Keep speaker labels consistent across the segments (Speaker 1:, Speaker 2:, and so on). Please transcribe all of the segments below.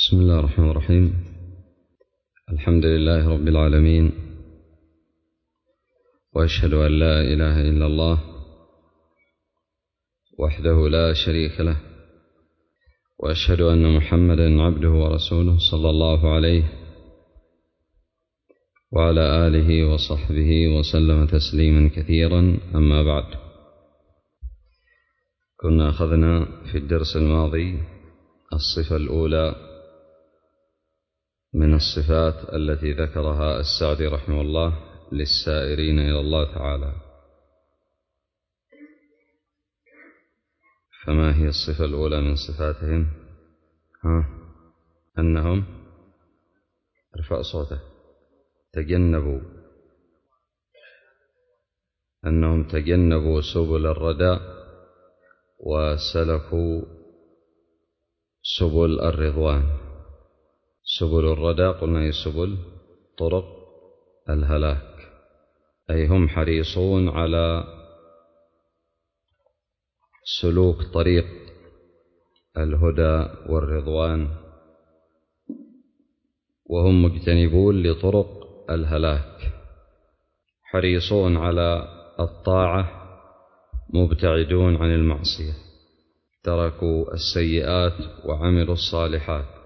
Speaker 1: بسم الله الرحمن الرحيم. الحمد لله رب العالمين، وأشهد أن لا إله إلا الله وحده لا شريك له، وأشهد أن محمدا عبده ورسوله صلى الله عليه وعلى آله وصحبه وسلم تسليما كثيرا. أما بعد، كنا أخذنا في الدرس الماضي الصفة الأولى من الصفات التي ذكرها السعدي رحمه الله للسائرين إلى الله تعالى. فما هي الصفة الأولى من صفاتهم؟ أنهم ارفع صوته تجنبوا سبل الردى وسلكوا سبل الرضوان. سبل الردى قلنا هي سبل طرق الهلاك، أي هم حريصون على سلوك طريق الهدى والرضوان، وهم مجتنبون لطرق الهلاك، حريصون على الطاعة مبتعدون عن المعصية، تركوا السيئات وعملوا الصالحات.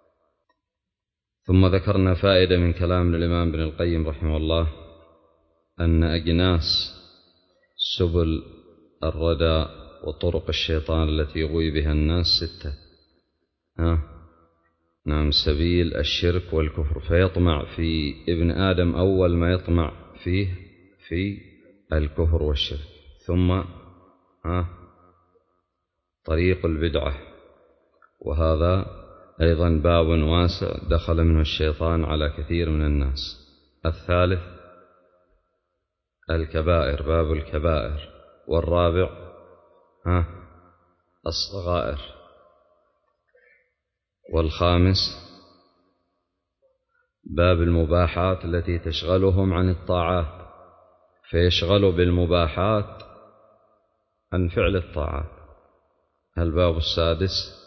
Speaker 1: ثم ذكرنا فائدة من كلام الإمام ابن القيم رحمه الله، أن أجناس سبل الردى وطرق الشيطان التي يغوي بها الناس 6. نعم، سبيل الشرك والكفر، فيطمع في ابن آدم أول ما يطمع فيه في الكفر والشرك، ثم طريق البدعة، وهذا أيضا باب واسع دخل منه الشيطان على كثير من الناس. الثالث الكبائر، باب الكبائر. والرابع الصغائر. والخامس باب المباحات التي تشغلهم عن الطاعات، فيشغلوا بالمباحات عن فعل الطاعات. الباب السادس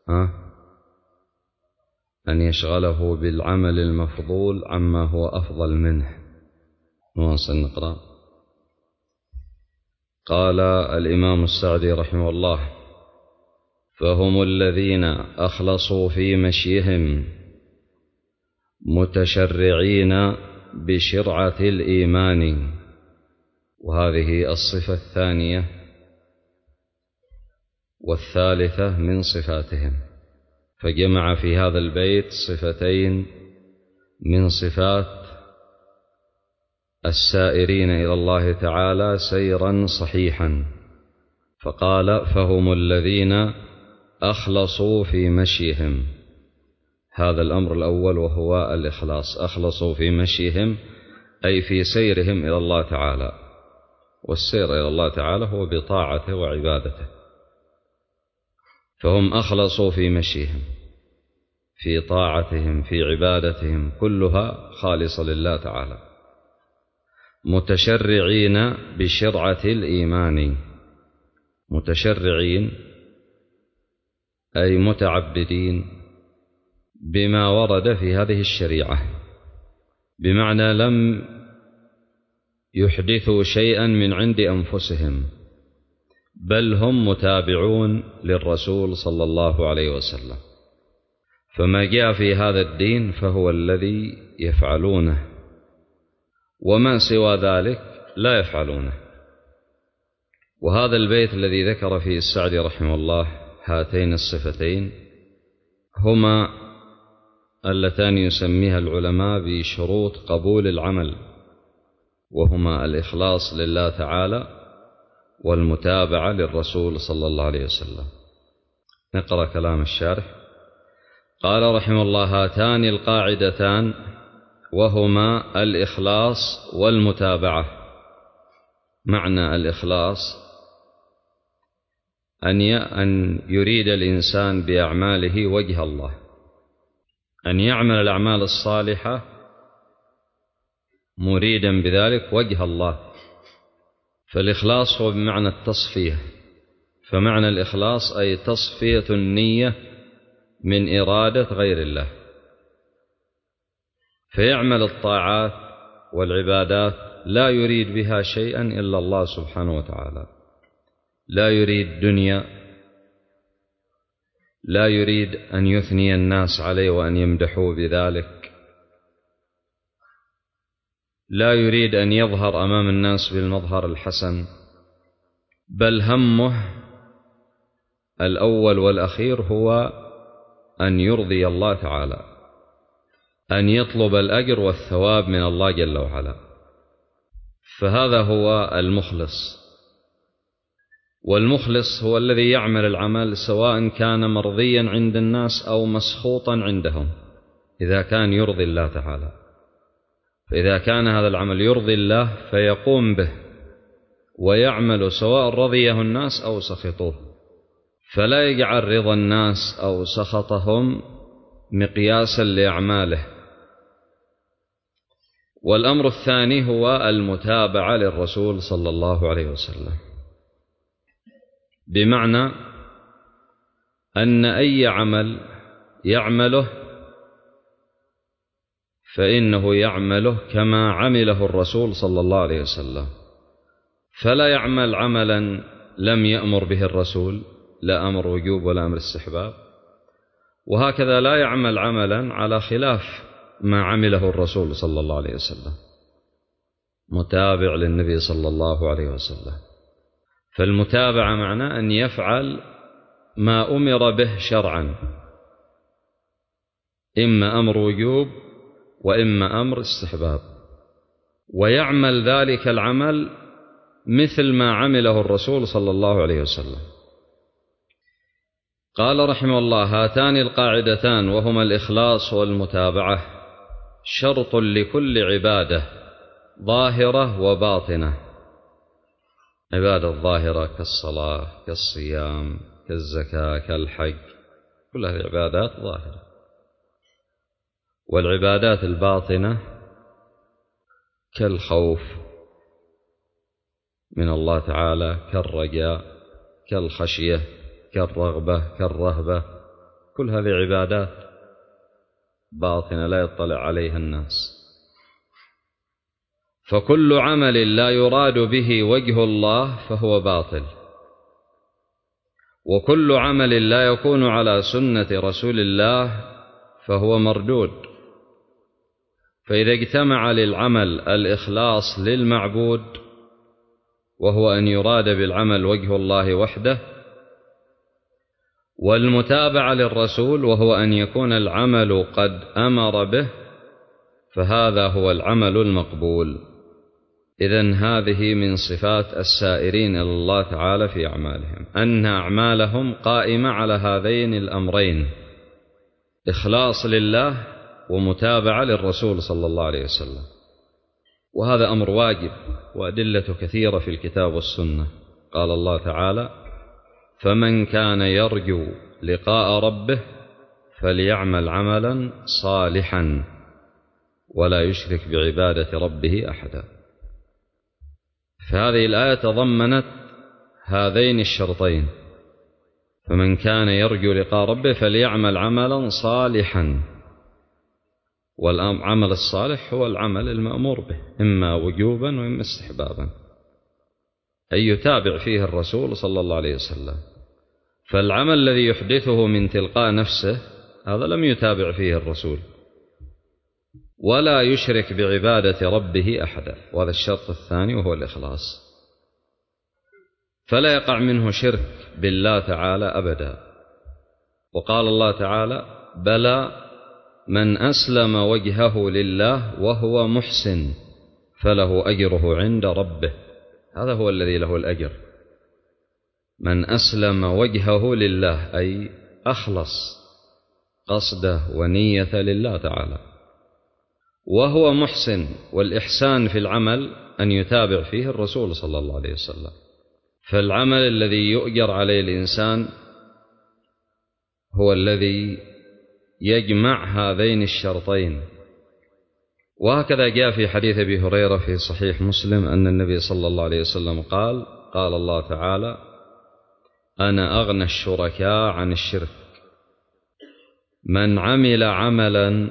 Speaker 1: أن يشغله بالعمل المفضول عما هو أفضل منه. نواصل نقرأ. قال الإمام السعدي رحمه الله: فهم الذين أخلصوا في مشيهم متشرعين بشرعة الإيمان. وهذه الصفة الثانية والثالثة من صفاتهم، فجمع في هذا البيت صفتين من صفات السائرين إلى الله تعالى سيرا صحيحا، فقال: فهم الذين أخلصوا في مشيهم. هذا الأمر الأول وهو الإخلاص، أخلصوا في مشيهم أي في سيرهم إلى الله تعالى، والسير إلى الله تعالى هو بطاعته وعبادته. فهم أخلصوا في مشيهم، في طاعتهم، في عبادتهم، كلها خالصة لله تعالى. متشرعين بشرعة الإيمان، متشرعين أي متعبدين بما ورد في هذه الشريعة، بمعنى لم يحدثوا شيئا من عند أنفسهم، بل هم متابعون للرسول صلى الله عليه وسلم، فما جاء في هذا الدين فهو الذي يفعلونه، وما سوى ذلك لا يفعلونه. وهذا البيت الذي ذكر فيه السعدي رحمه الله هاتين الصفتين هما اللتان يسميها العلماء بشروط قبول العمل، وهما الإخلاص لله تعالى والمتابعة للرسول صلى الله عليه وسلم. نقرأ كلام الشارح. قال رحمه الله: هاتان القاعدتان وهما الإخلاص والمتابعة. معنى الإخلاص أن يريد الإنسان بأعماله وجه الله، أن يعمل الأعمال الصالحة مريدا بذلك وجه الله. فالإخلاص هو بمعنى التصفية، فمعنى الإخلاص أي تصفية النية من إرادة غير الله، فيعمل الطاعات والعبادات لا يريد بها شيئا إلا الله سبحانه وتعالى، لا يريد دنيا، لا يريد أن يثني الناس عليه وأن يمدحوه بذلك، لا يريد أن يظهر أمام الناس بالمظهر الحسن، بل همه الأول والأخير هو أن يرضي الله تعالى، أن يطلب الأجر والثواب من الله جل وعلا. فهذا هو المخلص. والمخلص هو الذي يعمل العمل سواء كان مرضيا عند الناس أو مسخوطا عندهم، إذا كان يرضي الله تعالى. فإذا كان هذا العمل يرضي الله فيقوم به ويعمل سواء رضيه الناس أو سخطوه، فلا يجعل رضا الناس أو سخطهم مقياسا لأعماله. والأمر الثاني هو المتابعة للرسول صلى الله عليه وسلم، بمعنى أن أي عمل يعمله فإنه يعمله كما عمله الرسول صلى الله عليه وسلم، فلا يعمل عملا لم يأمر به الرسول، لا أمر وجوب ولا أمر استحباب، وهكذا لا يعمل عملا على خلاف ما عمله الرسول صلى الله عليه وسلم، متابع للنبي صلى الله عليه وسلم. فالمتابعة معناه أن يفعل ما أمر به شرعا، إما أمر وجوب وإما أمر استحباب، ويعمل ذلك العمل مثل ما عمله الرسول صلى الله عليه وسلم. قال رحمه الله: هاتان القاعدتان وهما الإخلاص والمتابعة شرط لكل عبادة ظاهرة وباطنة. عبادة ظاهرة كالصلاة كالصيام كالزكاة كالحج، كل هذه عبادات ظاهرة. والعبادات الباطنة كالخوف من الله تعالى، كالرجاء، كالخشية، كالرغبة، كالرهبة، كل هذه عبادات باطنة لا يطلع عليها الناس. فكل عمل لا يراد به وجه الله فهو باطل، وكل عمل لا يكون على سنة رسول الله فهو مردود. فإذا اجتمع للعمل الإخلاص للمعبود، وهو أن يراد بالعمل وجه الله وحده، والمتابعة للرسول وهو أن يكون العمل قد أمر به، فهذا هو العمل المقبول. إذن هذه من صفات السائرين إلى الله تعالى في أعمالهم، أن أعمالهم قائمة على هذين الأمرين: إخلاص لله ومتابعة للرسول صلى الله عليه وسلم. وهذا أمر واجب، وأدلة كثيرة في الكتاب والسنة. قال الله تعالى: فمن كان يرجو لقاء ربه فليعمل عملا صالحا ولا يشرك بعبادة ربه أحدا. فهذه الآية تضمنت هذين الشرطين: فمن كان يرجو لقاء ربه فليعمل عملا صالحا. والعمل الصالح هو العمل المأمور به، إما وجوبا وإما استحبابا، أي يتابع فيه الرسول صلى الله عليه وسلم. فالعمل الذي يحدثه من تلقاء نفسه هذا لم يتابع فيه الرسول، ولا يشرك بعبادة ربه أحدا، وهذا الشرط الثاني وهو الإخلاص. فلا يقع منه شرك بالله تعالى أبدا. وقال الله تعالى: بلى من أسلم وجهه لله وهو محسن فله أجره عند ربه. هذا هو الذي له الأجر، من أسلم وجهه لله، أي أخلص قصده ونية لله تعالى، وهو محسن. والإحسان في العمل أن يتابع فيه الرسول صلى الله عليه وسلم. فالعمل الذي يؤجر عليه الإنسان هو الذي يجمع هذين الشرطين. وهكذا جاء في حديث أبي هريرة في صحيح مسلم أن النبي صلى الله عليه وسلم قال: قال الله تعالى: أنا أغنى الشركاء عن الشرك. من عمل عملا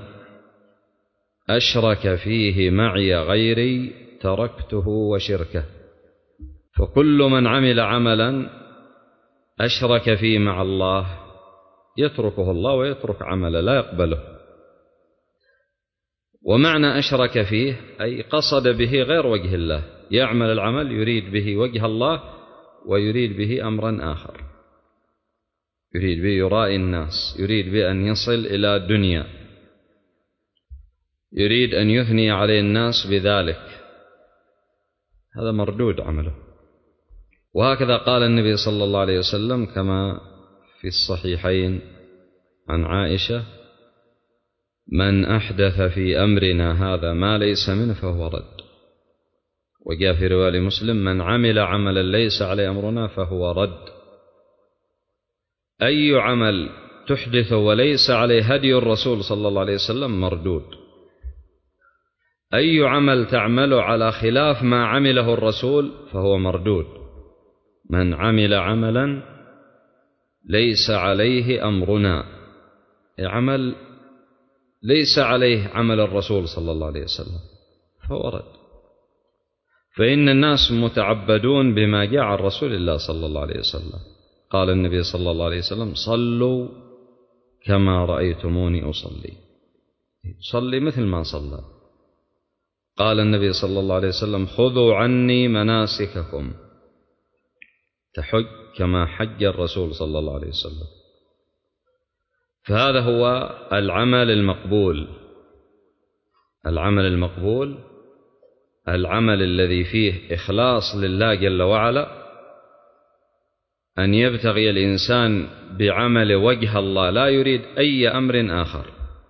Speaker 1: أشرك فيه معي غيري تركته وشركه. فكل من عمل عملا أشرك فيه مع الله يتركه الله ويترك عمله لا يقبله. ومعنى أشرك فيه أي قصد به غير وجه الله، يعمل العمل يريد به وجه الله ويريد به أمرا آخر، يريد به يرائي الناس، يريد به أن يصل إلى دنيا، يريد أن يثني عليه الناس بذلك، هذا مردود عمله. وهكذا قال النبي صلى الله عليه وسلم كما في الصحيحين عن عائشة: من أحدث في أمرنا هذا ما ليس منه فهو رد. وجاء في رواية مسلم: من عمل عملا ليس عليه أمرنا فهو رد. أي عمل تحدث وليس عليه هدي الرسول صلى الله عليه وسلم مردود. أي عمل تعمل على خلاف ما عمله الرسول فهو مردود. من عمل عملا ليس عليه أمرنا، عمل ليس عليه عمل الرسول صلى الله عليه وسلم فهو رد. فإن الناس متعبدون بما جاء عن رسول الله صلى الله عليه وسلم. قال النبي صلى الله عليه وسلم: صلوا كما رأيتموني أصلي، صلي مثل ما صلى. قال النبي صلى الله عليه وسلم: خذوا عني مناسككم، تحج كما حج الرسول صلى الله عليه وسلم. فهذا هو العمل المقبول. العمل المقبول العمل الذي فيه إخلاص لله جل وعلا، أن يبتغي الإنسان بعمل وجه الله لا يريد أي أمر آخر،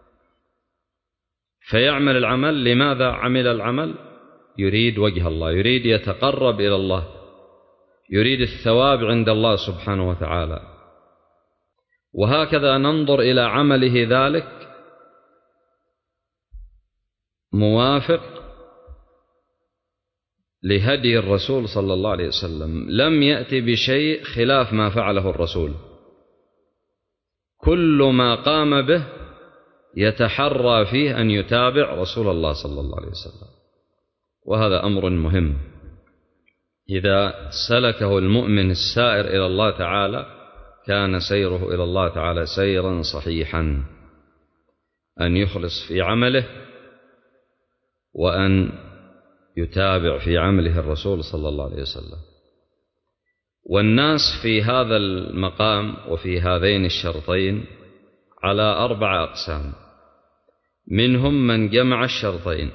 Speaker 1: فيعمل العمل. لماذا عمل العمل؟ يريد وجه الله، يريد يتقرب إلى الله، يريد الثواب عند الله سبحانه وتعالى. وهكذا ننظر إلى عمله ذلك موافق لهدي الرسول صلى الله عليه وسلم، لم يأتي بشيء خلاف ما فعله الرسول، كل ما قام به يتحرى فيه أن يتابع رسول الله صلى الله عليه وسلم. وهذا أمر مهم، إذا سلكه المؤمن السائر إلى الله تعالى كان سيره إلى الله تعالى سيرا صحيحا، أن يخلص في عمله وأن يتابع في عمله الرسول صلى الله عليه وسلم. والناس في هذا المقام وفي هذين الشرطين على 4 أقسام: منهم من جمع الشرطين،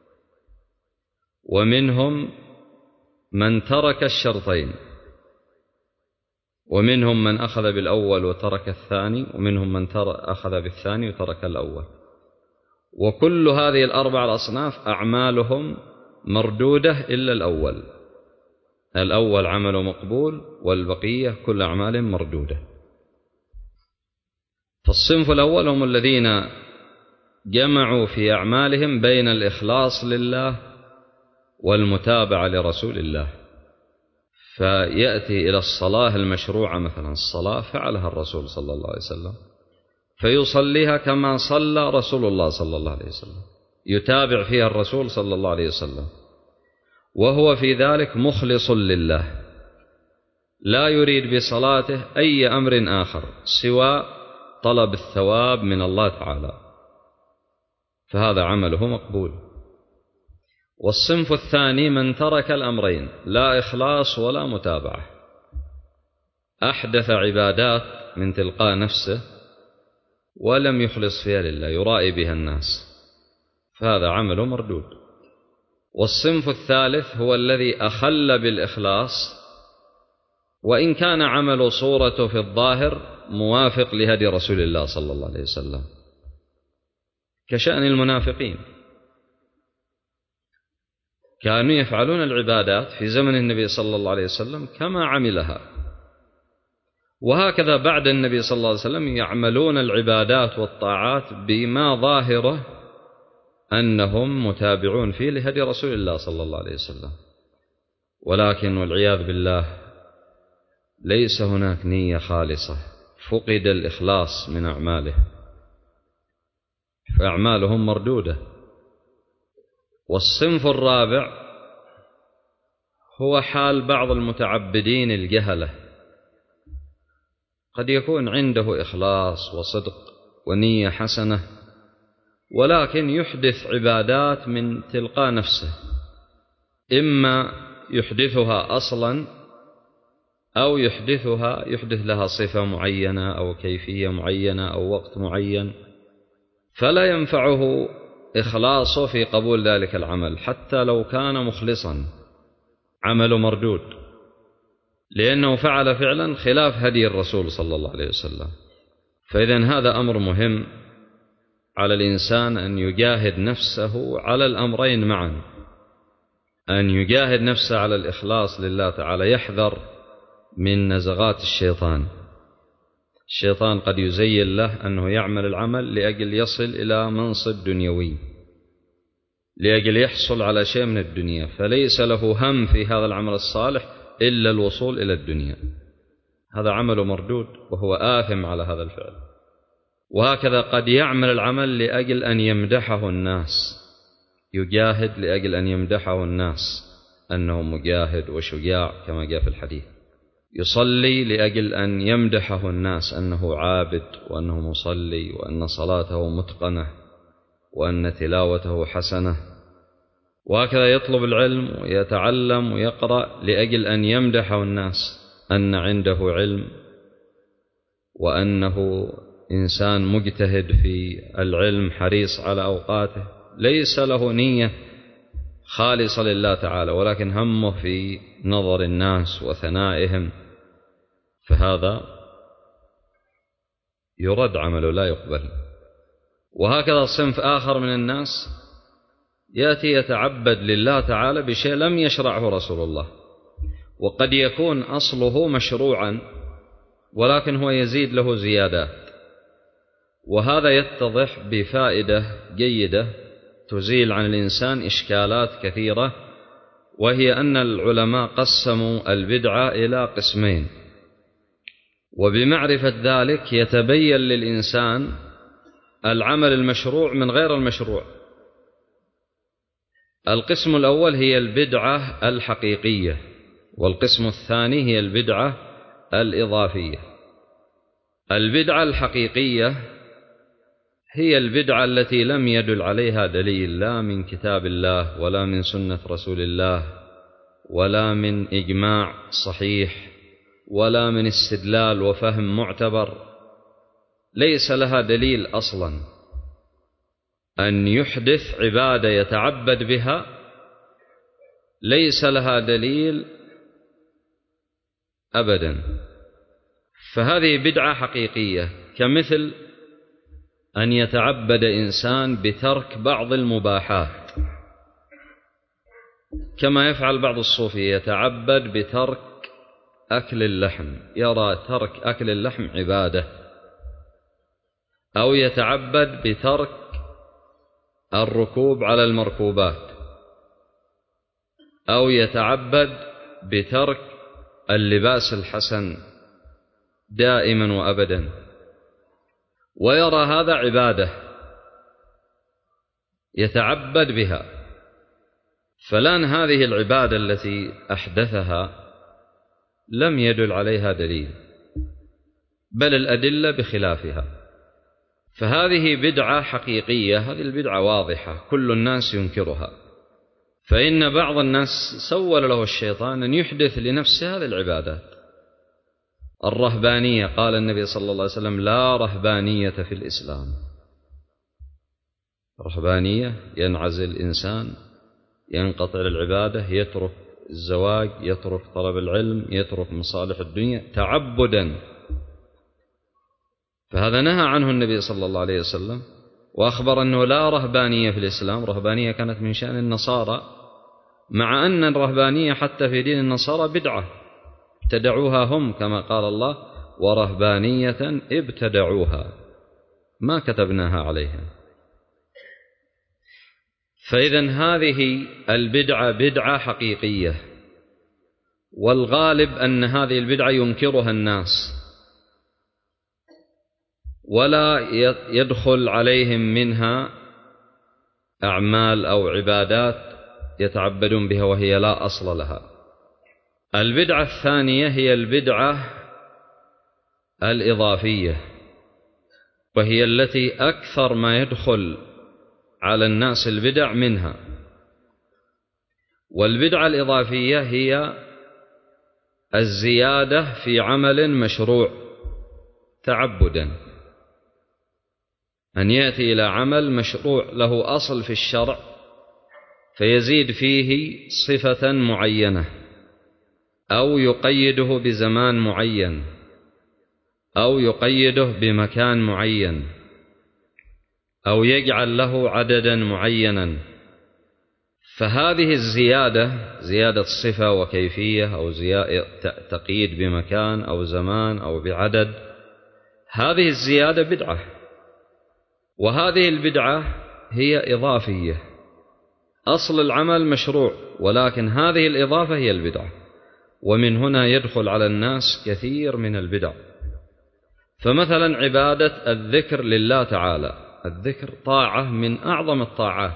Speaker 1: ومنهم من ترك الشرطين، ومنهم من أخذ بالأول وترك الثاني، ومنهم من أخذ بالثاني وترك الأول. وكل هذه 4 الأصناف أعمالهم مردودة إلا الأول. الأول عمل مقبول، والبقية كل أعمال مردودة. فالصنف الأول هم الذين جمعوا في أعمالهم بين الإخلاص لله والمتابعة لرسول الله. فيأتي إلى الصلاة المشروعة، مثلا الصلاة فعلها الرسول صلى الله عليه وسلم فيصليها كما صلى رسول الله صلى الله عليه وسلم، يتابع فيها الرسول صلى الله عليه وسلم، وهو في ذلك مخلص لله، لا يريد بصلاته أي أمر آخر سوى طلب الثواب من الله تعالى، فهذا عمله مقبول. والصنف الثاني من ترك الأمرين، لا إخلاص ولا متابعة، أحدث عبادات من تلقاء نفسه ولم يخلص فيها لله، يرائي بها الناس، فهذا عمله مردود. والصنف الثالث هو الذي أخل بالإخلاص، وإن كان عمل صورته في الظاهر موافق لهدي رسول الله صلى الله عليه وسلم، كشأن المنافقين، كانوا يفعلون العبادات في زمن النبي صلى الله عليه وسلم كما عملها، وهكذا بعد النبي صلى الله عليه وسلم يعملون العبادات والطاعات بما ظاهره أنهم متابعون فيه لهدي رسول الله صلى الله عليه وسلم، ولكن والعياذ بالله ليس هناك نية خالصة، فقد الإخلاص من أعماله، فأعمالهم مردودة. والصنف الرابع هو حال بعض المتعبدين الجهلة، قد يكون عنده إخلاص وصدق ونية حسنة، ولكن يحدث عبادات من تلقاء نفسه، إما يحدثها أصلا أو يحدث لها صفة معينة أو كيفية معينة أو وقت معين، فلا ينفعه إخلاصه في قبول ذلك العمل حتى لو كان مخلصا، عمله مردود، لأنه فعل فعلا خلاف هدي الرسول صلى الله عليه وسلم. فإذن هذا أمر مهم على الإنسان أن يجاهد نفسه على الأمرين معا، أن يجاهد نفسه على الإخلاص لله تعالى، يحذر من نزغات الشيطان. الشيطان قد يزين له أنه يعمل العمل لأجل يصل إلى منصب دنيوي، لأجل يحصل على شيء من الدنيا، فليس له هم في هذا العمل الصالح إلا الوصول إلى الدنيا، هذا عمل مردود وهو آثم على هذا الفعل. وهكذا قد يعمل العمل لأجل أن يمدحه الناس، يجاهد لأجل أن يمدحه الناس أنه مجاهد وشجاع كما جاء في الحديث، يصلي لأجل أن يمدحه الناس أنه عابد وأنه مصلي وأن صلاته متقنة وأن تلاوته حسنة، وهكذا يطلب العلم ويتعلم ويقرأ لأجل أن يمدحه الناس أن عنده علم وأنه إنسان مجتهد في العلم حريص على أوقاته، ليس له نية خالصة لله تعالى ولكن همه في نظر الناس وثنائهم، فهذا يرد عمله لا يقبل. وهكذا صنف آخر من الناس يأتي يتعبد لله تعالى بشيء لم يشرعه رسول الله، وقد يكون أصله مشروعا ولكن هو يزيد له زيادات، وهذا يتضح بفائدة جيدة تزيل عن الإنسان إشكالات كثيرة، وهي أن العلماء قسموا البدعة إلى قسمين، وبمعرفة ذلك يتبين للإنسان العمل المشروع من غير المشروع. القسم الأول هي البدعة الحقيقية، والقسم الثاني هي البدعة الإضافية. البدعة الحقيقية هي البدعة التي لم يدل عليها دليل، لا من كتاب الله ولا من سنة رسول الله ولا من إجماع صحيح ولا من استدلال وفهم معتبر، ليس لها دليل أصلا. أن يحدث عبادة يتعبد بها ليس لها دليل أبدا، فهذه بدعة حقيقية، كمثل أن يتعبد إنسان بترك بعض المباحات، كما يفعل بعض الصوفية، يتعبد بترك أكل اللحم، يرى ترك أكل اللحم عبادة، أو يتعبد بترك الركوب على المركوبات، أو يتعبد بترك اللباس الحسن دائما وأبدا، ويرى هذا عبادة يتعبد بها. فلان هذه العبادة التي أحدثها لم يدل عليها دليل، بل الأدلة بخلافها، فهذه بدعة حقيقية، هذه البدعة واضحة كل الناس ينكرها. فإن بعض الناس سول له الشيطان أن يحدث لنفسه هذه العبادات. الرهبانية، قال النبي صلى الله عليه وسلم: لا رهبانية في الإسلام. رهبانية ينعزل الإنسان، ينقطع العبادة، يترك الزواج، يترك طلب العلم، يترك مصالح الدنيا تعبدا، فهذا نهى عنه النبي صلى الله عليه وسلم، وأخبر أنه لا رهبانية في الإسلام. رهبانية كانت من شأن النصارى، مع أن الرهبانية حتى في دين النصارى بدعة ابتدعوها هم، كما قال الله: ورهبانية ابتدعوها ما كتبناها عليهم. فإذن هذه البدعة بدعة حقيقية، والغالب أن هذه البدعة ينكرها الناس، ولا يدخل عليهم منها أعمال أو عبادات يتعبدون بها وهي لا أصل لها. البدعة الثانية هي البدعة الإضافية، وهي التي أكثر ما يدخل على الناس البدع منها. والبدعة الإضافية هي الزيادة في عمل مشروع تعبدا، أن يأتي إلى عمل مشروع له أصل في الشرع فيزيد فيه صفة معينة، أو يقيده بزمان معين، أو يقيده بمكان معين، أو يجعل له عددا معينا. فهذه الزيادة، زيادة صفة وكيفية، أو تقييد بمكان أو زمان أو بعدد، هذه الزيادة بدعة. وهذه البدعة هي إضافية، أصل العمل مشروع، ولكن هذه الإضافة هي البدعة. ومن هنا يدخل على الناس كثير من البدع. فمثلا عبادة الذكر لله تعالى، الذكر طاعة من أعظم الطاعات،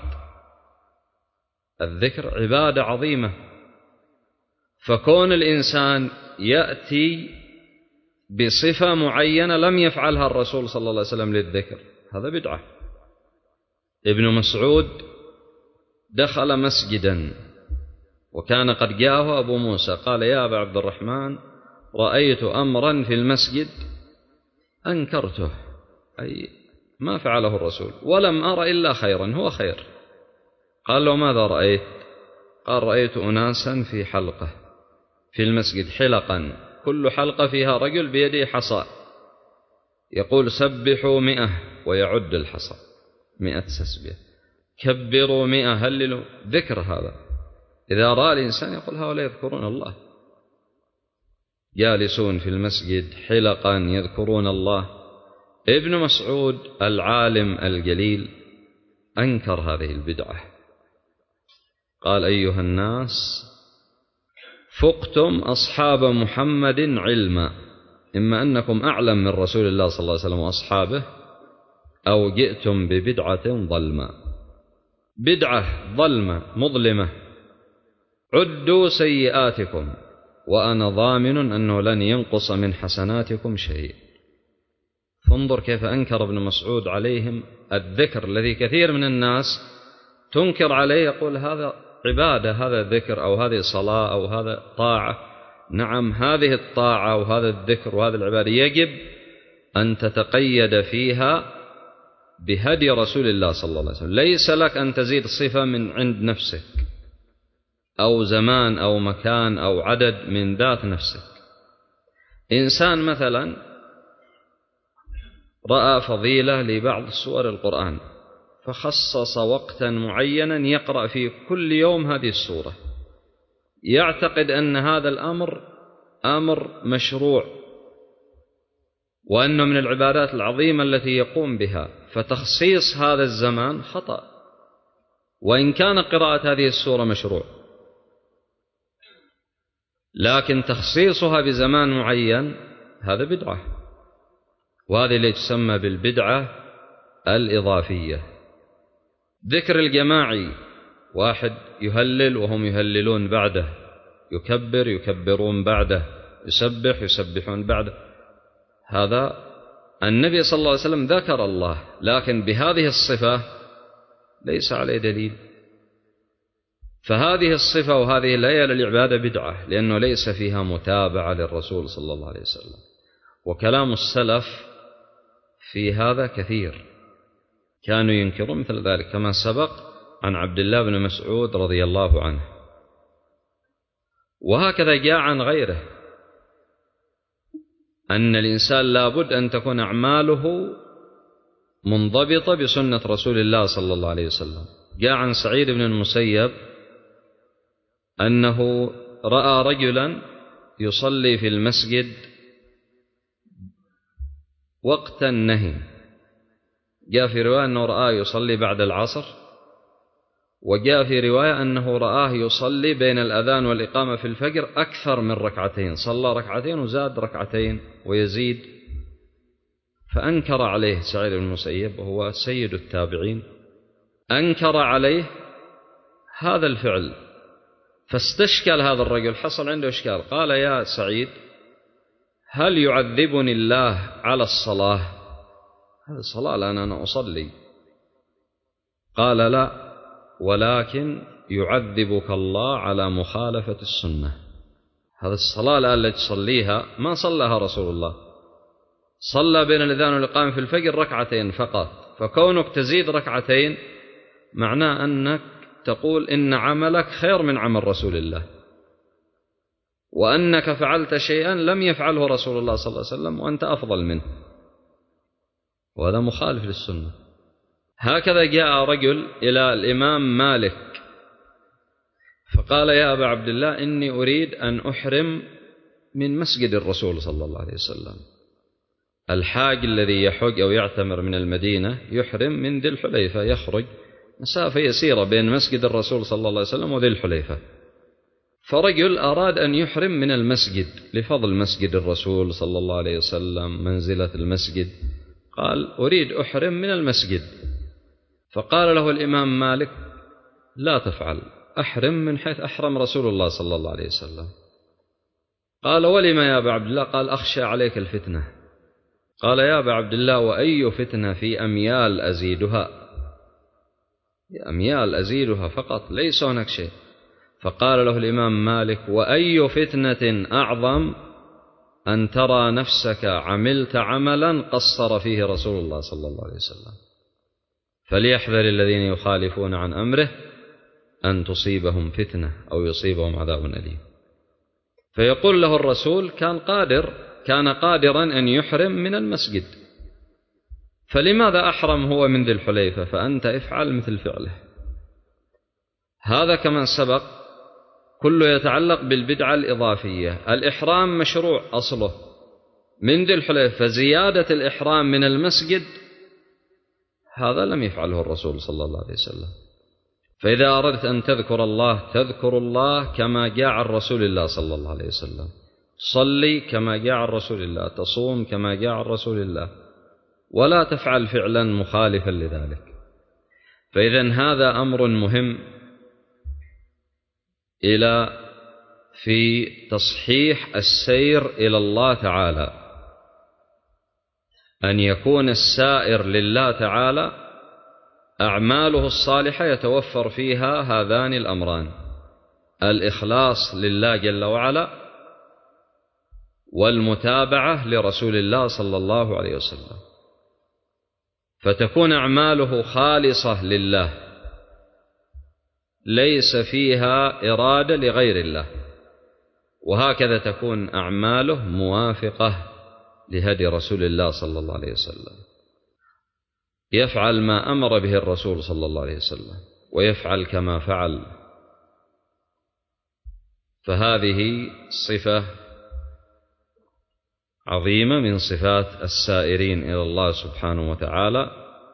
Speaker 1: الذكر عبادة عظيمة. فكون الإنسان يأتي بصفة معينة لم يفعلها الرسول صلى الله عليه وسلم للذكر، هذا بدعة. ابن مسعود دخل مسجدا وكان قد جاءه أبو موسى، قال: يا أبا عبد الرحمن، رأيت أمرا في المسجد أنكرته، أي ما فعله الرسول، ولم أرى إلا خيرا، هو خير. قال له: ماذا رأيت؟ قال: رأيت أناسا في حلقة في المسجد، حلقا، كل حلقة فيها رجل بيده حصى، يقول: سبحوا 100، ويعد الحصى 100 تسبيح، كبروا 100، هللوا، ذكر. هذا إذا رأى الإنسان يقول: هؤلاء يذكرون الله، جالسون في المسجد حلقا يذكرون الله. ابن مسعود العالم الجليل أنكر هذه البدعة، قال: أيها الناس، فقتم أصحاب محمد علما، إما أنكم أعلم من رسول الله صلى الله عليه وسلم وأصحابه، أو جئتم ببدعة ظلمة. بدعة ظلمة مظلمة. عدوا سيئاتكم وأنا ضامن أنه لن ينقص من حسناتكم شيء. فانظر كيف أنكر ابن مسعود عليهم الذكر الذي كثير من الناس تنكر عليه، يقول: هذا عبادة، هذا ذكر، أو هذه صلاة، أو هذا طاعة. نعم، هذه الطاعة وهذا الذكر وهذه العبادة يجب أن تتقيد فيها بهدي رسول الله صلى الله عليه وسلم. ليس لك أن تزيد صفة من عند نفسك، أو زمان أو مكان أو عدد من ذات نفسك. إنسان مثلا رأى فضيلة لبعض سور القرآن فخصص وقتا معينا يقرأ فيه كل يوم هذه السورة، يعتقد أن هذا الأمر أمر مشروع، وأنه من العبادات العظيمة التي يقوم بها، فتخصيص هذا الزمان خطأ، وإن كان قراءة هذه السورة مشروع، لكن تخصيصها بزمان معين هذا بدعة، وهذه اللي تسمى بالبدعة الإضافية. ذكر الجماعي، واحد يهلل وهم يهللون بعده، يكبر يكبرون بعده، يسبح يسبحون بعده، هذا النبي صلى الله عليه وسلم ذكر الله، لكن بهذه الصفة ليس عليه دليل. فهذه الصفة وهذه الليلة العبادة بدعة، لأنه ليس فيها متابعة للرسول صلى الله عليه وسلم. وكلام السلف في هذا كثير، كانوا ينكرون مثل ذلك، كما سبق عن عبد الله بن مسعود رضي الله عنه. وهكذا جاء عن غيره أن الإنسان لابد أن تكون أعماله منضبطة بسنة رسول الله صلى الله عليه وسلم. جاء عن سعيد بن المسيب أنه رأى رجلا يصلي في المسجد وقت النهي، جاء في رواية أنه رآه يصلي بعد العصر، وجاء في رواية أنه رآه يصلي بين الأذان والإقامة في الفجر أكثر من ركعتين، صلى ركعتين وزاد ركعتين ويزيد. فأنكر عليه سعيد بن المسيب وهو سيد التابعين، أنكر عليه هذا الفعل، فاستشكل هذا الرجل، حصل عنده إشكال، قال: يا سعيد، هل يعذبني الله على الصلاة؟ هذه الصلاة لأن أنا أصلي. قال: لا، ولكن يعذبك الله على مخالفة السنة. هذه الصلاة التي تصليها ما صلىها رسول الله، صلى بين الأذان والإقامة في الفجر ركعتين فقط، فكونك تزيد ركعتين معناه أنك تقول إن عملك خير من عمل رسول الله، وأنك فعلت شيئا لم يفعله رسول الله صلى الله عليه وسلم وأنت أفضل منه، وهذا مخالف للسنة. هكذا جاء رجل إلى الإمام مالك فقال: يا أبا عبد الله، إني أريد أن أحرم من مسجد الرسول صلى الله عليه وسلم. الحاج الذي يحج أو يعتمر من المدينة يحرم من ذي الحليفة، يخرج مسافة يسيرة بين مسجد الرسول صلى الله عليه وسلم وذي الحليفة، فرجل أراد أن يحرم من المسجد لفضل مسجد الرسول صلى الله عليه وسلم، منزلة المسجد، قال: أريد أحرم من المسجد. فقال له الإمام مالك: لا تفعل، أحرم من حيث أحرم رسول الله صلى الله عليه وسلم. قال: ولما يا أبا عبد الله؟ قال: أخشى عليك الفتنة. قال: يا أبا عبد الله، وأي فتنة في أميال أزيدها، أميال أزيدها فقط، ليس هناك شيء. فقال له الإمام مالك: وأي فتنة أعظم أن ترى نفسك عملت عملا قصر فيه رسول الله صلى الله عليه وسلم، فليحذر الذين يخالفون عن أمره أن تصيبهم فتنة أو يصيبهم عذاب أليم. فيقول له الرسول: كان قادرا أن يحرم من المسجد، فلماذا أحرم هو من ذي الحليفة؟ فأنت افعل مثل فعله. هذا كما سبق كله يتعلق بالبدعة الإضافية. الإحرام مشروع أصله من ذي الحليفة، فزيادة الإحرام من المسجد هذا لم يفعله الرسول صلى الله عليه وسلم. فإذا أردت أن تذكر الله تذكر الله كما جاء عن رسول الله صلى الله عليه وسلم، صلي كما جاء عن رسول الله، تصوم كما جاء عن رسول الله، ولا تفعل فعلا مخالفا لذلك. فإذا هذا أمر مهم في تصحيح السير إلى الله تعالى، أن يكون السائر لله تعالى أعماله الصالحة يتوفر فيها هذان الأمران: الإخلاص لله جل وعلا، والمتابعة لرسول الله صلى الله عليه وسلم، فتكون أعماله خالصة لله ليس فيها إرادة لغير الله، وهكذا تكون أعماله موافقة لهدي رسول الله صلى الله عليه وسلم، يفعل ما أمر به الرسول صلى الله عليه وسلم ويفعل كما فعل. فهذه صفة عظيمة من صفات السائرين إلى الله سبحانه وتعالى،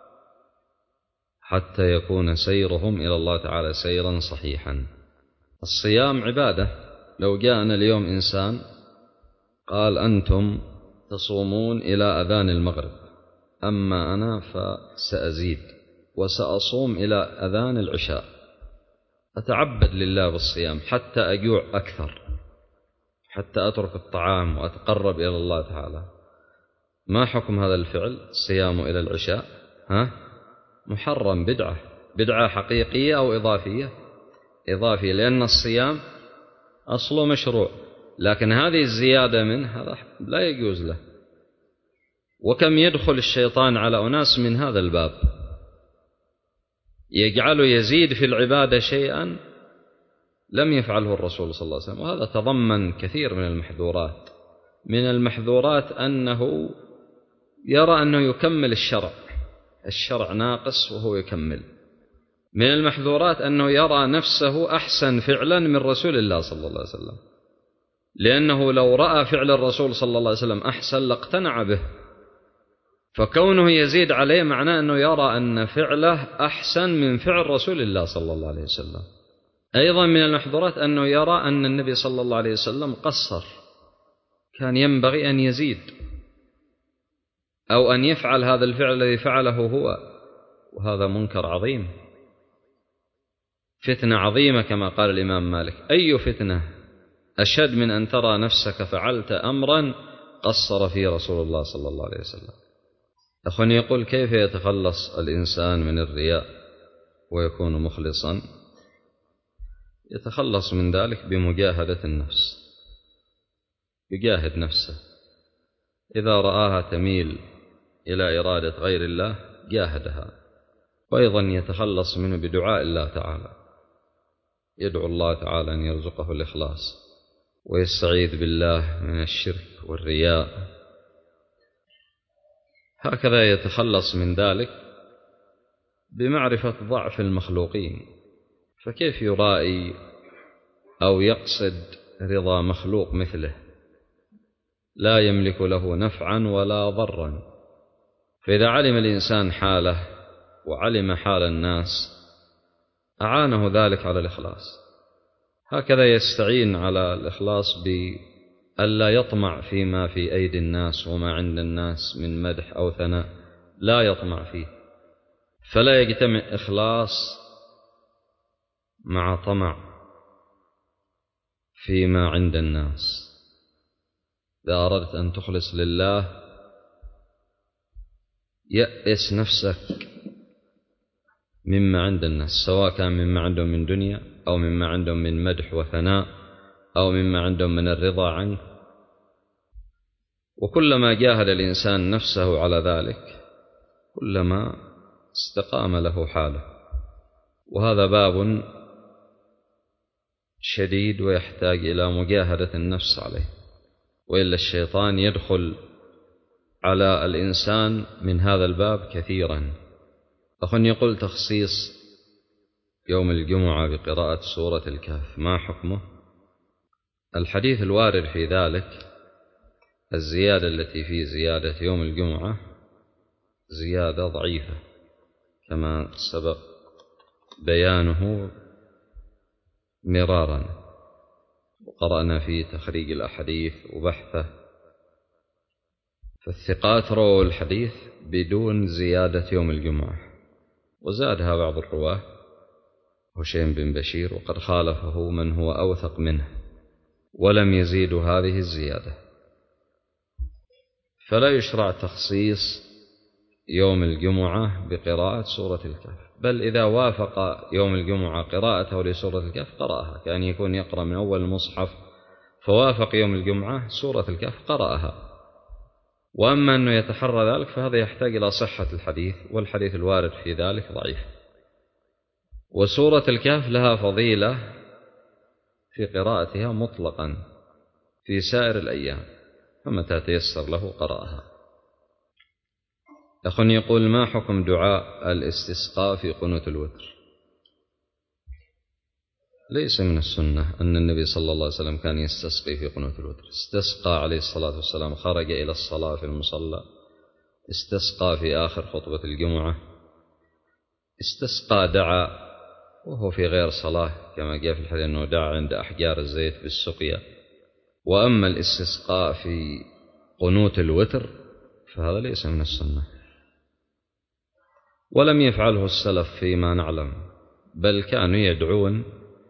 Speaker 1: حتى يكون سيرهم إلى الله تعالى سيرا صحيحا. الصيام عبادة. لو جاءنا اليوم إنسان قال: أنتم تصومون إلى أذان المغرب، أما أنا فسأزيد وسأصوم إلى أذان العشاء، أتعبد لله بالصيام حتى أجوع أكثر، حتى أترك الطعام وأتقرب إلى الله تعالى، ما حكم هذا الفعل؟ الصيام إلى العشاء محرم، بدعة حقيقية أو إضافية؟ إضافية، لأن الصيام أصله مشروع، لكن هذه الزيادة منه هذا لا يجوز له. وكم يدخل الشيطان على أناس من هذا الباب، يجعله يزيد في العبادة شيئا لم يفعله الرسول صلى الله عليه وسلم، وهذا تضمن كثير من المحذورات. من المحذورات أنه يرى أنه يكمل الشرع ناقص وهو يكمل. من المحذورات أنه يرى نفسه أحسن فعلا من رسول الله صلى الله عليه وسلم، لأنه لو رأى فعل الرسول صلى الله عليه وسلم أحسن لاقتنع به، فكونه يزيد عليه معناه أنه يرى أن فعله أحسن من فعل رسول الله صلى الله عليه وسلم. أيضا من المحظورات أنه يرى أن النبي صلى الله عليه وسلم قصر، كان ينبغي أن يزيد، أو أن يفعل هذا الفعل الذي فعله هو، وهذا منكر عظيم، فتنة عظيمة كما قال الإمام مالك: أي فتنة أشد من أن ترى نفسك فعلت أمرا قصر فيه رسول الله صلى الله عليه وسلم. أخواني، يقول: كيف يتخلص الإنسان من الرياء ويكون مخلصا؟ يتخلص من ذلك بمجاهدة النفس، يجاهد نفسه، إذا رآها تميل إلى إرادة غير الله جاهدها. وأيضا يتخلص منه بدعاء الله تعالى، يدعو الله تعالى أن يرزقه الإخلاص، ويستعيذ بالله من الشرك والرياء. هكذا يتخلص من ذلك بمعرفة ضعف المخلوقين، فكيف يرائي أو يقصد رضا مخلوق مثله لا يملك له نفعا ولا ضرا؟ فإذا علم الإنسان حاله وعلم حال الناس أعانه ذلك على الإخلاص. هكذا يستعين على الإخلاص بألا يطمع فيما في أيدي الناس وما عند الناس من مدح أو ثناء، لا يطمع فيه، فلا يجتمع إخلاص مع طمع فيما عند الناس. إذا أردت أن تخلص لله يأس نفسك مما عند الناس، سواء كان مما عندهم من دنيا أو مما عندهم من مدح وثناء أو مما عندهم من الرضا عنه. وكلما جاهد الإنسان نفسه على ذلك كلما استقام له حاله، وهذا باب شديد ويحتاج إلى مجاهدة النفس عليه، وإلا الشيطان يدخل على الإنسان من هذا الباب كثيرا. أخواني، يقول: تخصيص يوم الجمعة بقراءة سورة الكهف ما حكمه؟ الحديث الوارد في ذلك، الزيادة التي في زيادة يوم الجمعة زيادة ضعيفة كما سبق بيانه مرارا، وقرأنا في تخريج الأحاديث وبحثه. فالثقات رووا الحديث بدون زيادة يوم الجمعة، وزادها بعض الرواه هشيم بن بشير، وقد خالفه من هو أوثق منه ولم يزيد هذه الزيادة. فلا يشرع تخصيص يوم الجمعة بقراءة سورة الكهف، بل إذا وافق يوم الجمعة قراءته لسورة الكهف قرأها، كأن يكون يقرأ من أول المصحف فوافق يوم الجمعة سورة الكهف قرأها. وأما أنه يتحرى ذلك فهذا يحتاج إلى صحة الحديث، والحديث الوارد في ذلك ضعيف. وسورة الكهف لها فضيلة في قراءتها مطلقا في سائر الأيام، فمتى تيسر له قرأها. أخ يقول: ما حكم دعاء الاستسقاء في قنوت الوتر؟ ليس من السنة أن النبي صلى الله عليه وسلم كان يستسقي في قنوت الوتر. استسقى عليه الصلاة والسلام، خرج إلى الصلاة في المصلى، استسقى في آخر خطبة الجمعة، استسقى دعا وهو في غير صلاة كما جاء في الحديث أنه دعا عند أحجار الزيت بالسقيا. وأما الاستسقاء في قنوت الوتر فهذا ليس من السنة، ولم يفعله السلف فيما نعلم، بل كانوا يدعون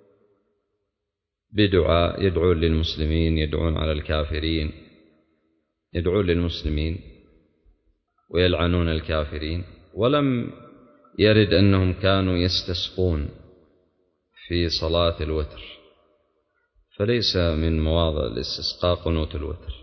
Speaker 1: بدعاء، يدعون للمسلمين، يدعون على الكافرين، يدعون للمسلمين ويلعنون الكافرين. ولم يرد أنهم كانوا يستسقون في صلاة الوتر، فليس من مواضع الاستسقاء قنوت الوتر.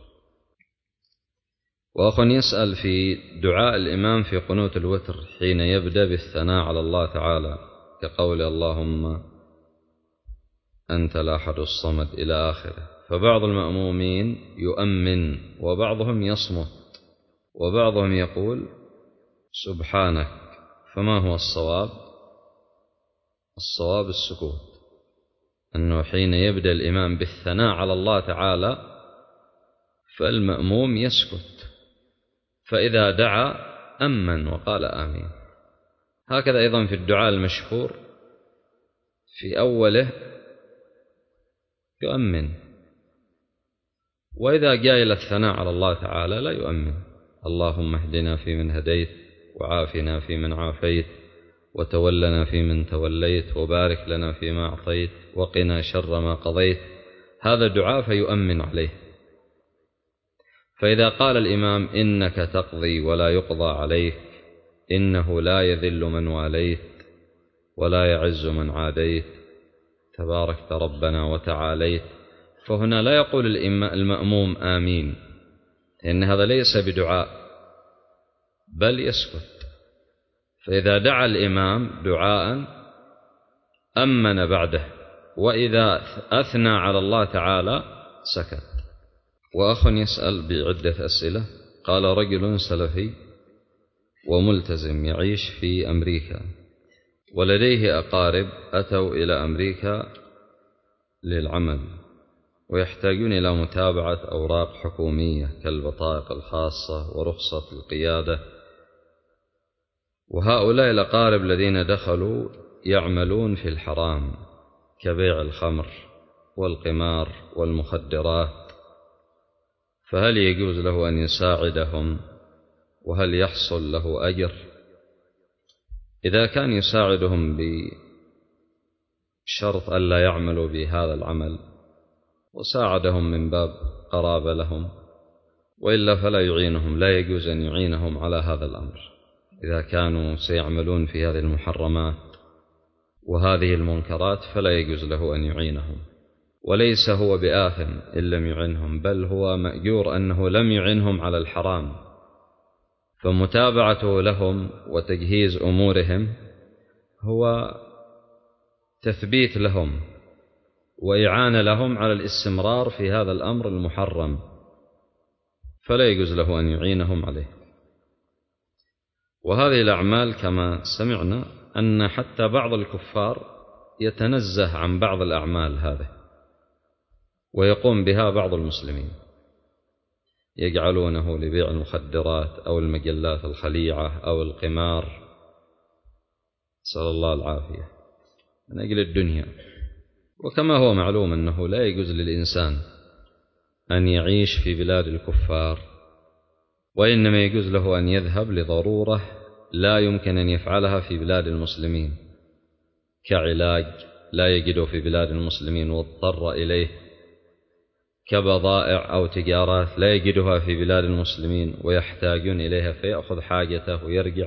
Speaker 1: وأخ يسأل في دعاء الإمام في قنوت الوتر حين يبدأ بالثناء على الله تعالى، كقول اللهم أنت الأحد الصمد إلى آخره، فبعض المأمومين يؤمن وبعضهم يصمت وبعضهم يقول سبحانك، فما هو الصواب؟ الصواب السكوت، أنه حين يبدأ الإمام بالثناء على الله تعالى فالمأموم يسكت، فإذا دعا أمن وقال آمين. هكذا أيضا في الدعاء المشهور في أوله يؤمن، وإذا جاء إلى الثناء على الله تعالى لا يؤمن، اللهم اهدنا فيمن هديت، وعافنا فيمن عافيت، وتولنا فيمن توليت، وبارك لنا فيما أعطيت، وقنا شر ما قضيت. هذا دعاء فيؤمن عليه. فإذا قال الإمام إنك تقضي ولا يقضى عليك، إنه لا يذل من واليت ولا يعز من عاديت، تباركت ربنا وتعاليت، فهنا لا يقول المأموم آمين، إن هذا ليس بدعاء بل يسكت. فإذا دعا الإمام دعاء أمن بعده، وإذا أثنى على الله تعالى سكت. وأخ يسأل بعدة أسئلة، قال رجل سلفي وملتزم يعيش في أمريكا، ولديه أقارب أتوا إلى أمريكا للعمل، ويحتاجون إلى متابعة أوراق حكومية كالبطائق الخاصة ورخصة القيادة، وهؤلاء الأقارب الذين دخلوا يعملون في الحرام كبيع الخمر والقمار والمخدرات، فهل يجوز له أن يساعدهم؟ وهل يحصل له أجر؟ إذا كان يساعدهم بشرط ألا يعملوا بهذا العمل وساعدهم من باب قرابة لهم، وإلا فلا يعينهم، لا يجوز أن يعينهم على هذا الأمر إذا كانوا سيعملون في هذه المحرمات وهذه المنكرات، فلا يجوز له أن يعينهم. وليس هو بآثم إن لم يعنهم، بل هو مأجور أنه لم يعنهم على الحرام، فمتابعته لهم وتجهيز أمورهم هو تثبيت لهم وإعانة لهم على الاستمرار في هذا الأمر المحرم، فلا يجوز له أن يعينهم عليه. وهذه الأعمال كما سمعنا أن حتى بعض الكفار يتنزه عن بعض الأعمال هذه ويقوم بها بعض المسلمين، يجعلونه لبيع المخدرات أو المجلات الخليعة أو القمار، نسأل الله العافية، من أجل الدنيا. وكما هو معلوم أنه لا يجوز للإنسان أن يعيش في بلاد الكفار، وإنما يجوز له أن يذهب لضرورة لا يمكن أن يفعلها في بلاد المسلمين، كعلاج لا يجده في بلاد المسلمين واضطر إليه، كبضائع أو تجارات لا يجدها في بلاد المسلمين ويحتاجون إليها فيأخذ حاجته ويرجع.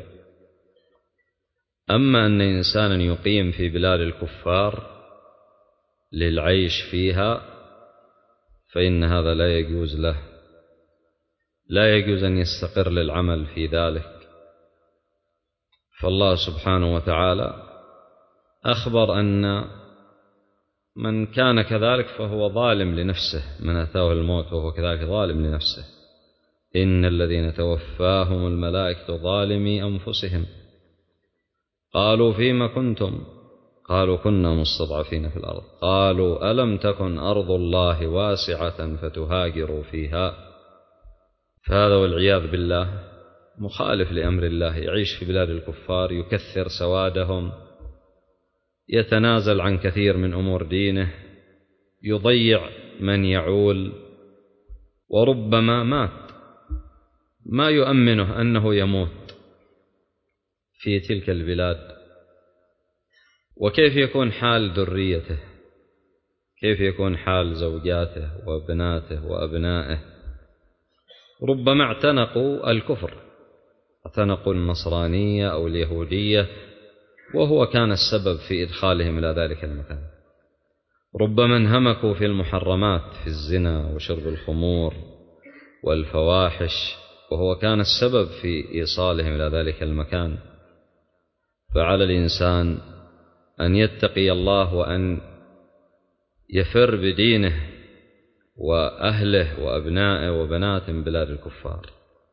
Speaker 1: أما أن إنسانا يقيم في بلاد الكفار للعيش فيها فإن هذا لا يجوز له، لا يجوز أن يستقر للعمل في ذلك. فالله سبحانه وتعالى أخبر أن من كان كذلك فهو ظالم لنفسه، من أتاه الموت وهو كذلك ظالم لنفسه. إن الذين توفاهم الملائكة ظالمي أنفسهم قالوا فيما كنتم، قالوا كنا مستضعفين في الأرض، قالوا ألم تكن أرض الله واسعة فتهاجروا فيها. فهذا والعياذ بالله مخالف لأمر الله، يعيش في بلاد الكفار، يكثر سوادهم، يتنازل عن كثير من أمور دينه، يضيع من يعول، وربما مات ما يؤمنه أنه يموت في تلك البلاد. وكيف يكون حال ذريته؟ كيف يكون حال زوجاته وبناته وأبنائه؟ ربما اعتنقوا الكفر، اعتنقوا النصرانية أو اليهودية، وهو كان السبب في إدخالهم إلى ذلك المكان. ربما انهمكوا في المحرمات، في الزنا وشرب الخمور والفواحش، وهو كان السبب في إيصالهم إلى ذلك المكان. فعلى الإنسان أن يتقي الله وأن يفر بدينه وأهله وأبنائه وبناته من بلاد الكفار.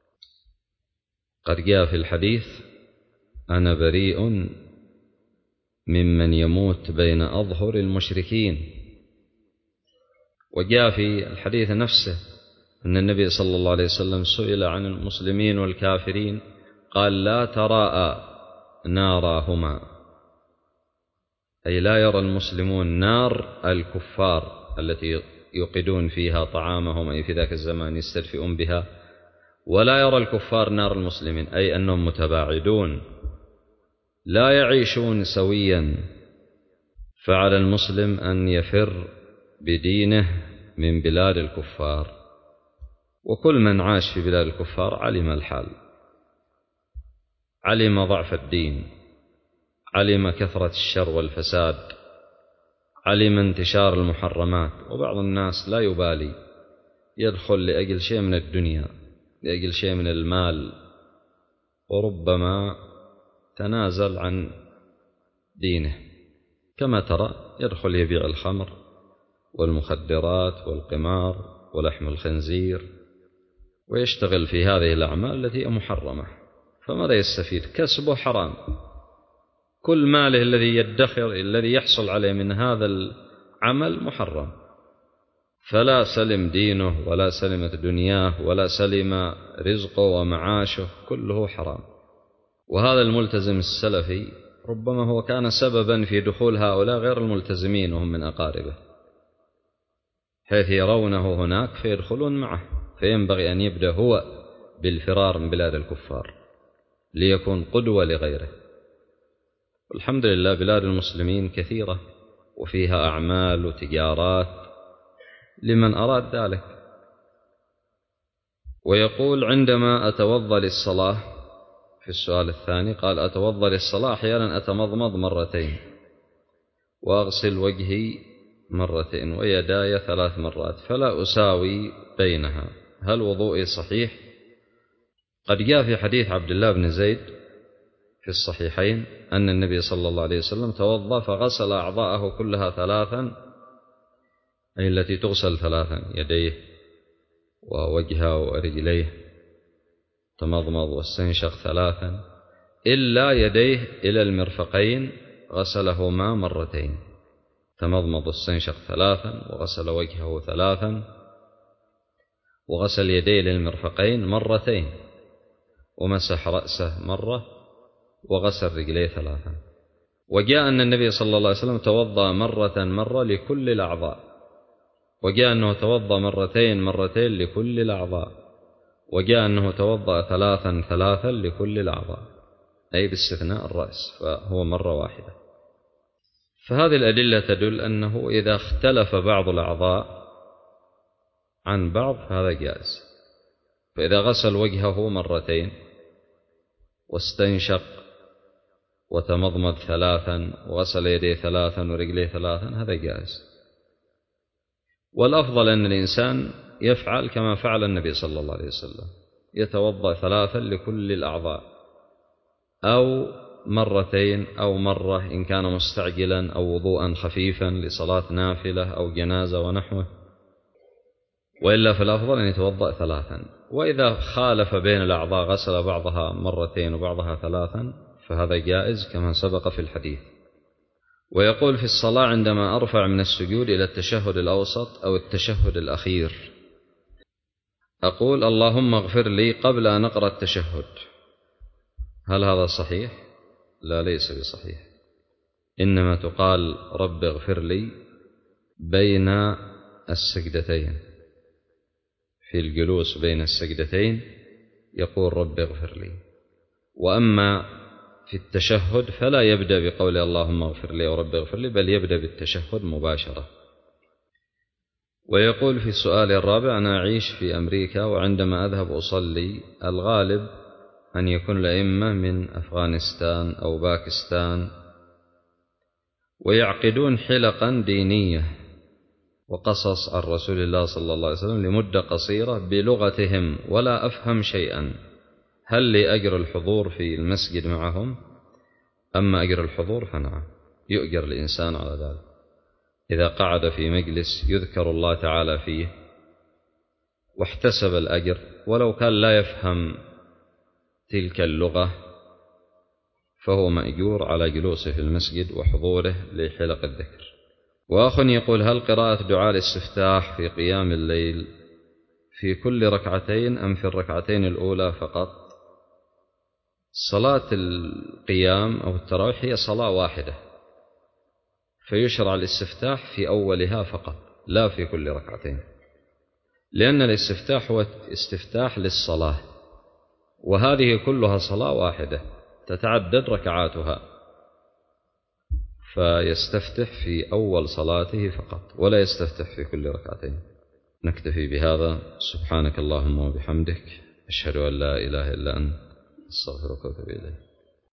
Speaker 1: قد جاء في الحديث أنا بريء ممن يموت بين أظهر المشركين. وجاء في الحديث نفسه أن النبي صلى الله عليه وسلم سئل عن المسلمين والكافرين قال لا تراءى ناراهما، أي لا يرى المسلمون نار الكفار التي يوقدون فيها طعامهم، أي في ذاك الزمان يستدفئون بها، ولا يرى الكفار نار المسلمين، أي أنهم متباعدون لا يعيشون سويا. فعلى المسلم أن يفر بدينه من بلاد الكفار، وكل من عاش في بلاد الكفار علم الحال، علم ضعف الدين، علم كثرة الشر والفساد، علم انتشار المحرمات. وبعض الناس لا يبالي، يدخل لأجل شيء من الدنيا، لأجل شيء من المال، وربما تنازل عن دينه، كما ترى يدخل يبيع الخمر والمخدرات والقمار ولحم الخنزير، ويشتغل في هذه الأعمال التي هي محرمة. فماذا يستفيد؟ كسبه حرام، كل ماله الذي يدخر الذي يحصل عليه من هذا العمل محرم، فلا سلم دينه ولا سلمت دنياه ولا سلم رزقه ومعاشه، كله حرام. وهذا الملتزم السلفي ربما هو كان سببا في دخول هؤلاء غير الملتزمين وهم من أقاربه، حيث يرونه هناك فيدخلون معه، فينبغي أن يبدأ هو بالفرار من بلاد الكفار ليكون قدوة لغيره. والحمد لله بلاد المسلمين كثيرة وفيها أعمال وتجارات لمن أراد ذلك. ويقول: عندما أتوضأ للصلاة، في السؤال الثاني قال: أتوضأ للصلاة أحيانا أتمضمض مرتين، وأغسل وجهي مرتين، ويداي 3 مرات، فلا أساوي بينها، هل وضوئي صحيح؟ قد جاء في حديث عبد الله بن زيد في الصحيحين أن النبي صلى الله عليه وسلم توضأ فغسل أعضاءه كلها 3، أي التي تغسل 3، يديه ووجهه ورجليه، تمضمض واستنشق 3، إلا يديه إلى المرفقين غسلهما مرتين، تمضمض واستنشق 3، وغسل وجهه 3، وغسل يديه للمرفقين مرتين، ومسح رأسه مرة، وغسل رجليه 3. وجاء أن النبي صلى الله عليه وسلم توضأ مرة لكل الأعضاء، وجاء أنه توضأ مرتين لكل الأعضاء، وجاء أنه توضأ 3 لكل الأعضاء، أي باستثناء الرأس فهو مرة واحدة. فهذه الأدلة تدل أنه إذا اختلف بعض الأعضاء عن بعض فهذا جائز. فإذا غسل وجهه مرتين واستنشق وتمضمض 3 وغسل يديه 3 ورجليه 3 هذا جائز. والأفضل أن الإنسان يفعل كما فعل النبي صلى الله عليه وسلم، يتوضأ 3 لكل الأعضاء، أو مرتين أو مرة إن كان مستعجلا، أو وضوءا خفيفا لصلاة نافلة أو جنازة ونحوه، وإلا فالأفضل أن يتوضأ 3. وإذا خالف بين الأعضاء غسل بعضها مرتين وبعضها 3 فهذا جائز كما سبق في الحديث. ويقول: في الصلاة عندما أرفع من السجود إلى التشهد الأوسط أو التشهد الأخير أقول: اللهم اغفر لي قبل أن أقرأ التشهد، هل هذا صحيح؟ لا، ليس بصحيح، إنما تقال رب اغفر لي بين السجدتين، في الجلوس بين السجدتين يقول رب اغفر لي. وأما في التشهد فلا يبدأ بقول اللهم اغفر لي ورب اغفر لي، بل يبدأ بالتشهد مباشرة. ويقول في السؤال الرابع: أنا أعيش في أمريكا، وعندما أذهب أصلي الغالب أن يكون الأئمة من أفغانستان أو باكستان، ويعقدون حلقا دينية وقصص عن رسول الله صلى الله عليه وسلم لمدة قصيرة بلغتهم ولا أفهم شيئا، هل لي أجر الحضور في المسجد معهم؟ أما أجر الحضور فنعم، يؤجر الإنسان على ذلك إذا قعد في مجلس يذكر الله تعالى فيه واحتسب الأجر، ولو كان لا يفهم تلك اللغة فهو مأجور على جلوسه في المسجد وحضوره لحلق الذكر. وأخ يقول: هل قراءة دعاء الاستفتاح في قيام الليل في كل ركعتين أم في الركعتين الأولى فقط؟ صلاة القيام أو التراويح هي صلاة واحدة، فيشرع الاستفتاح في أولها فقط لا في كل ركعتين، لأن الاستفتاح هو استفتاح للصلاة، وهذه كلها صلاة واحدة تتعدد ركعاتها، فيستفتح في أول صلاته فقط ولا يستفتح في كل ركعتين. نكتفي بهذا. سبحانك اللهم وبحمدك، أشهد أن لا إله إلا أنت، أستغفرك وأتوب إليك.